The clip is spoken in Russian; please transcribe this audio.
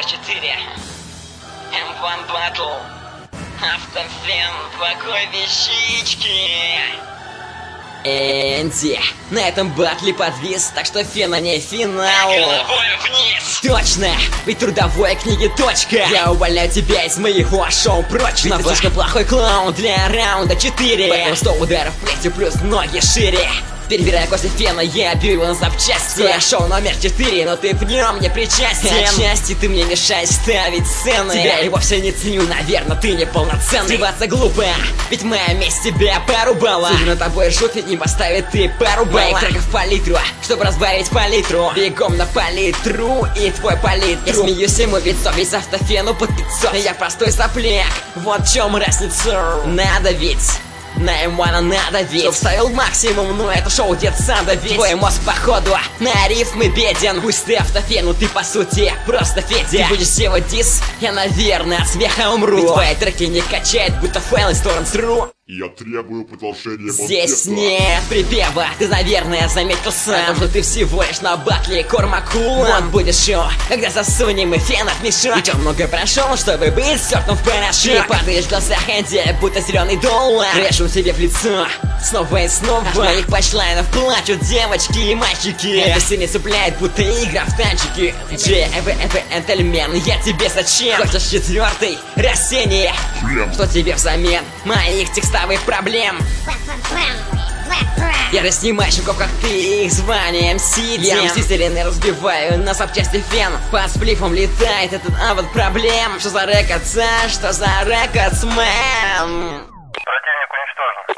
4. M1 Battle. Автофен, покой вещички. Энди, на этом батле подвис, так что фена не финал. Головой вниз. Точно, ведь трудовой книги точка. Я увольняю тебя из моего шоу прочного. Ведь ты слишком плохой клоун для раунда 4. Поэтому 100 ударов плетью плюс ноги шире. Перебирая кости фена, я бью его на запчасти. Я шоу номер 4, но ты в нем не причастен. Отчасти ты мне мешаешь ставить сцены. Тебя и вовсе не ценю, наверное, ты неполноценный. Сливаться глупо, ведь моя месть тебя порубала. Судя на тобой жут, ведь не поставит ты пару баллов. Моих треков по литру, чтобы разбавить палитру. Бегом на палитру и твой палитру. Я смеюсь ему в лицо, весь автофену под 500. Я простой сопляк, вот в чем разница. Надо ведь на M1 надо ведь, чтоб вставил максимум, но это шоу дед сам давить. Твой мозг походу на рифмы беден. Пусть ты автофен, ты по сути просто Федя. Ты будешь делать дис, я наверное от смеха умру. Ведь твои треки не качает, будто файл из торрент.ру. Я требую продолжения Здесь нет припева, ты, наверное, заметил сам. Потому что ты всего лишь на батле Кормакула. Вот будет шоу, когда засунем и фенов в мешок. Ведь он многое прошел, чтобы быть стёртым в порошок. Ты падаешь в глазах Энди, будто зеленый доллар. Решу тебе в лицо, снова и снова. Аж моих панчлайнов плачут девочки и мальчики. Это все не цепляет, будто игра в танчики. Джентельмен, я тебе зачем? Хочешь 4-й? Растение. Что тебе взамен моих текстовых проблем? Я разнимаю щуков, как ты, их званием сидим. Я мстительно разбиваю на запчасти фен. Под сплифом летает этот вот проблем. Что за рекордс, что за рекордсмен? Противник уничтожен.